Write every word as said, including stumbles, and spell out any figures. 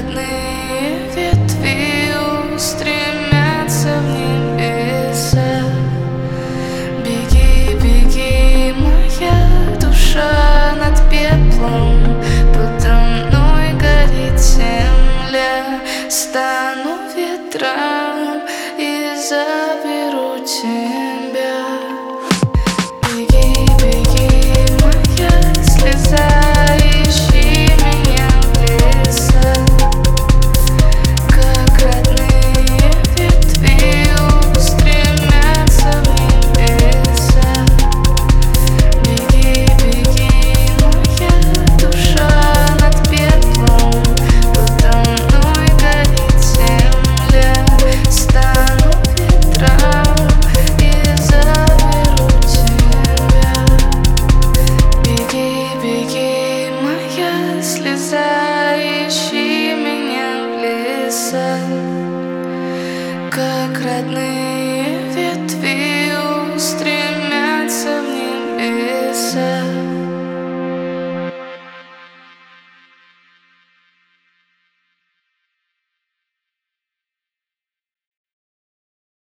родные ветви устремятся в небеса. Беги, беги, моя душа над пеплом, подо мной горит земля. Стану ветром и заберу тебя. Беги, беги, моя слеза, ищи меня в лесах. Как родные ветви устремятся в небеса. Беги, беги, моя душа над пеплом, подо мной горит земля. Стану ветром и заберу тебя. Беги, беги, моя слеза, ищи меня в лесах. Как родные ветви устремятся в небеса.